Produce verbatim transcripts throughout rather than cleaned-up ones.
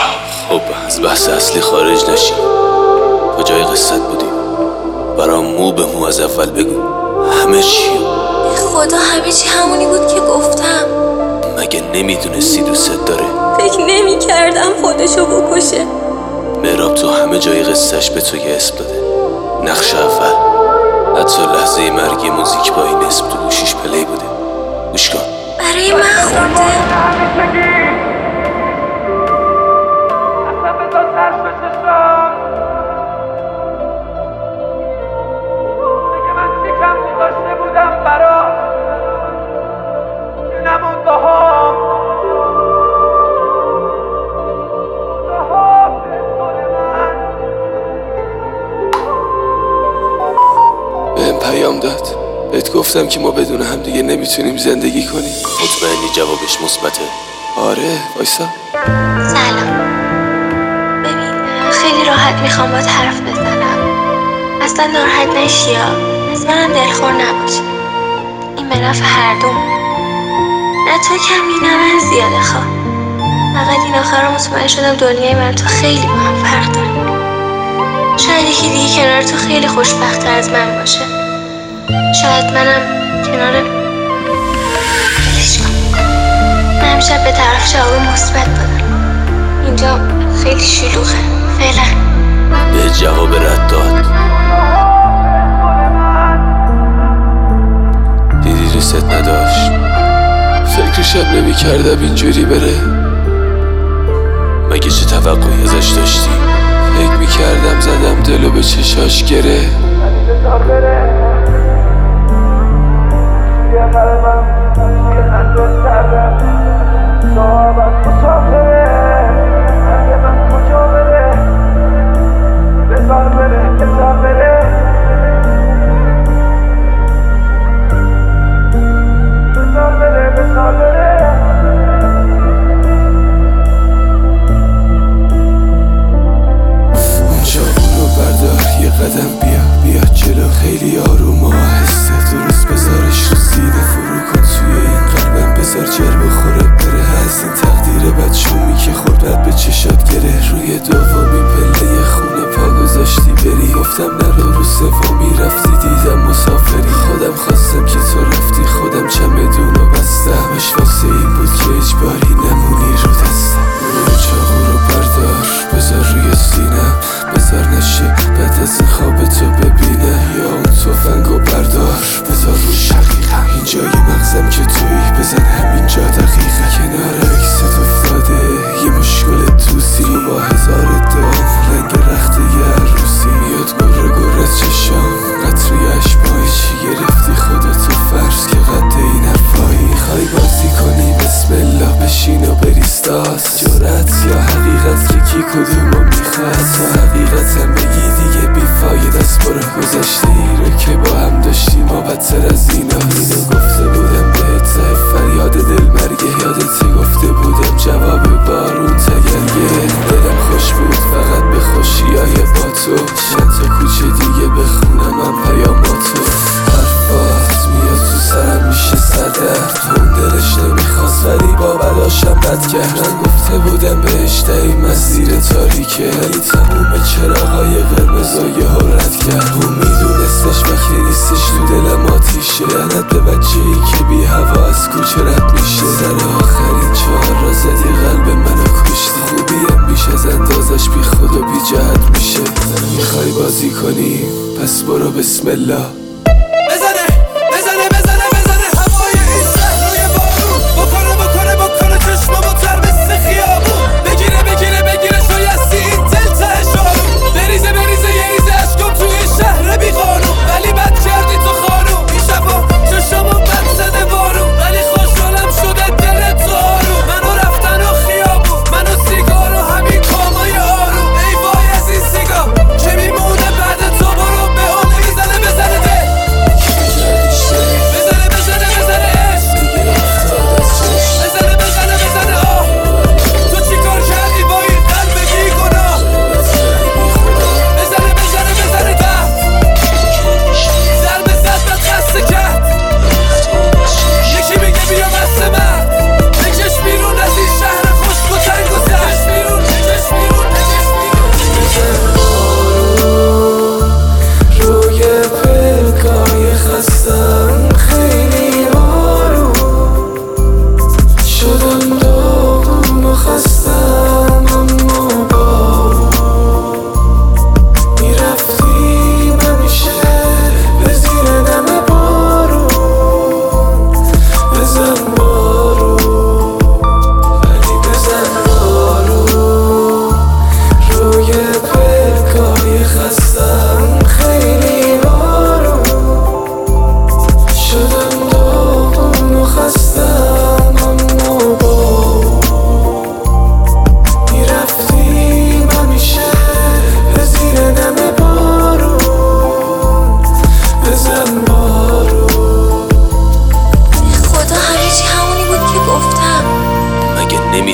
خب از بحث اصلی خارج نشیم. کجای قصت بودیم؟ برام مو به مو از اول بگو همه چی. خدا همه چی همونی بود که گفتم. مگه نمیدونستی دوست داره؟ فکر نمی کردم خودشو بکشه. مهراب تو همه جای قصهش به تو یه اسم داده. نقش اول حتی لحظه مرگی موزیک با این اسم تو گوشیش پلی بوده. گوش کن. برای من خونده. بهم پیام داد. بهت گفتم که ما بدون هم دیگه نمیتونیم زندگی کنیم. مطمئنی جوابش مثبته؟ آره وایسا. سلام. ببین خیلی راحت میخوام باهات حرف بزنم. اصلا ناراحت نشی یا از منم دلخور نباشی. این به نفع هر دوم. نه تو کمی نه من زیاده خواه. فقط این آخرا مطمئن شدم دنیای من تو خیلی با هم فرق داره. شاید یکی دیگه کنار تو خیلی خوشبخت‌تر از من باشه. شاید منم کنار بلش کن. من همیشه به طرف جواب مثبت بدم. اینجا خیلی شلوغه. فعلا به جواب رد داد. دیدی ریست نداشت. فکرشم نمی کردم اینجوری بره. مگه چه توقعی ازش داشتی؟ فکر می کردم زدم دلو به چشاش گره. قدم بیا بیا جلو خیلی آروم و آهسته. درست بذارش رو سینه فرو کن توی این قلبم. بذار جر بخوره بره از این تقدیر بد شومی که خورد به چشات گره. روی دومی پله خونه پا گذاشتی بری. گفتم نرو رو سومی رفتی دیدم مسافری. خودم خواستم که تو رفتی خودم چمدونو بستم. اش واسه این بود که اجباری نمونی رو دستم. برو چاقو رو بردار بذار روی سینم. بذار نشه بعد از این خواب تو ببینه. یا اون توفنگو بردار بذار رو شقیقم. اینجای مغزم که توی بزن همینجا دقیقه. کنار اکست افتاده یه مشکل توسی. تو با هزار دام رنگ رخت یه عروسی. میاد گره گره چشام قطری اشبایی. چی گرفتی خودتو فرض که قد این حرفایی. میخوای بازی کنی بسم الله بشین و بریستاس. جرأت یا حقیقت که کی کدومو میخواد. تو حقیقتم بگی دیگه بیفاید از برو. گذشته ای رو که با هم داشتیم ما بدتر از اینا. اینو گفته بودم بهت ته فریاد دل مرگه. یادت گفته بودم جواب بارون تگرگه. دلم خوش بود فقط به خوشیای با تو. چند تا کوچه دیگه بخونم هم پیاماتو. حرفات میاد تو سرم میشه سردرد. اون دلش نمیخواست ولی با بلاشم بد کرد. من گفته بودم بهش دهی مسیر تاریکه. ولی تموم چراغای قرمز و یه رد کرد. اون میدونستش وکی نیستش تو دلم آتیشه. لعنت به بچه ای که بی هوا از کوچه رد میشه. سر آخرین چهار را زدی قلب منو کشتی. خوبیم بیش از اندازش بی خود و بی جهت میشه. میخوای بازی کنی پس برو بسم الله.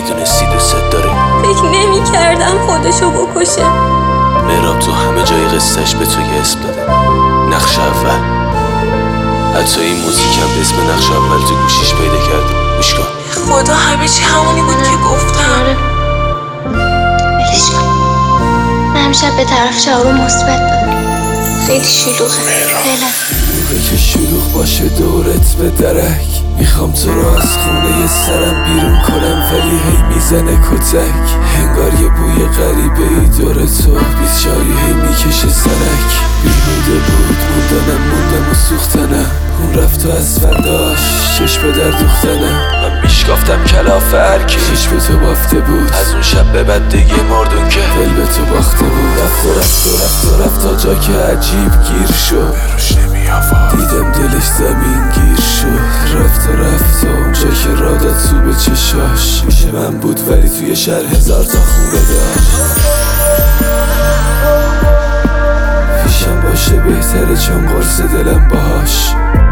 میدونستی دوست داره. فکر نمی کردم خودشو بکشه. مهراب تو همه جای قصهش به تو یه اسم داده، نقش اول. حتی این موزیک هم به اسم نقش اول تو گوشیش پیدا کرده. گوش کن. خدا همه چی همونی بود که گفتم. ولش کن. من همیشه به طرف جواب مثبت دادم. خیلی شلوغه. فعلا شلوغه که شلوغ باشه دورت به درک. میخوام تو رو از خونه سرم بیرون کنم ولی هی میزنه کتک. هنگار یه بوی غریبه ای دور تو، بیچاری هی میکشه سرک. بیهوده بود موندنم موندم و سوختنم. اون رفت و از فرداش چشم در دوختنم. من میشکافتم کلاف هرکی چشم تو بافته بود. از اون شب به بعد دیگه مردون که دل به تو باخته بود. رفت و رفت و رفت و رفت تا جا که عجیب گیر شد. دیدم دلش زمین گیر شد. رفت و رفت و اونجا که را داد تو به چشاش. میشه من بود ولی توی شهر هزار تا خونه داشت. پیشم باشه بهتره چون قرص دلم باهاش.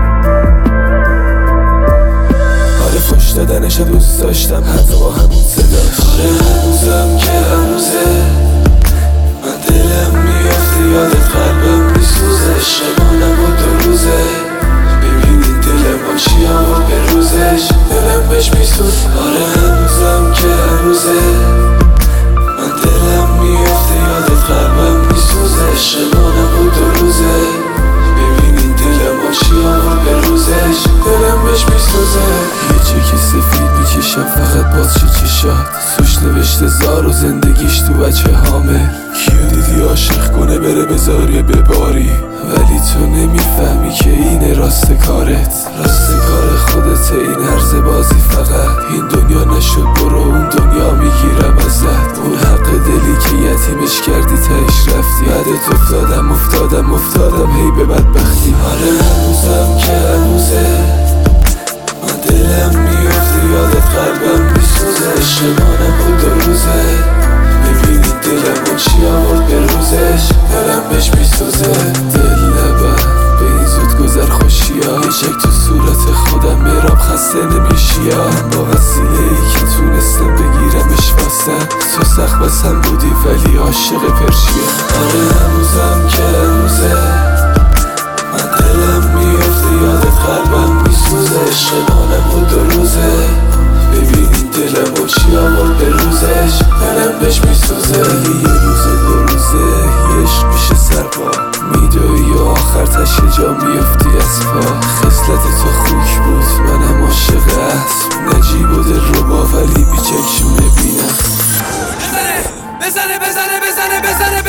آره فش دادنش دوست داشتم حتی با همون صداش. آره هنوزم که هنوزه من دلم میافته یادت قلبم میسوزه. شبانم و دو روزه ببینید دلم چی آورد به روزش. دلم بهش میسوز. آره هنوزم که هنوزه من دلم میافته یادت قلبم میسوزه. شبانم و دو روزه ببینید دلم چی آورد به روزش. دلم بهش میسوزه. یه چک سفید میکشم فقط باز چه چشات. سوش نوشته زار و زندگیش تو بچه هامه. کیو دیدی عاشق کنه بره بذاری بباری ولی تو نمیفهمی که اینه راست کارت. راست کار خودت این عرض بازی فقط. این دنیا نشد برو اون دنیا میگیرم ازت. اون حق دلی که یتیمش کردی تهش رفتی. بعدت افتادم افتادم افتادم هی به بدبختی. آره هنوزم که هنوزه من دلم میافته یادت قلبم میسوزه. شبانم و دو روزه ببینید دلم چی آورد به روزش. دلم بهش میسوزه. دل نبر به این زود گذر خوشیا. یه چک تو صورت خودم مهراب خسته نمیشیا. با وسیله ای که تونستم بگیرمش واسه. تو سخت بسم بودی ولی عاشق پرشیا. آره هنوزم که هنوزه من دلم میافته یادت قلبم میسوزه. شبانم و دو روزه ببینید دلم چی آورد به روزش. دلم بهش میسوزه. یه روزه دو روزه یه عشق میشه سرپا. میدوی و آخر تش جا میفتی از پا. خصلت تو خوک بود منم عاشق اسب. نجیب و دل رو با ولی بیچکشونه بینم. بزنه بزنه بزنه بزنه بزنه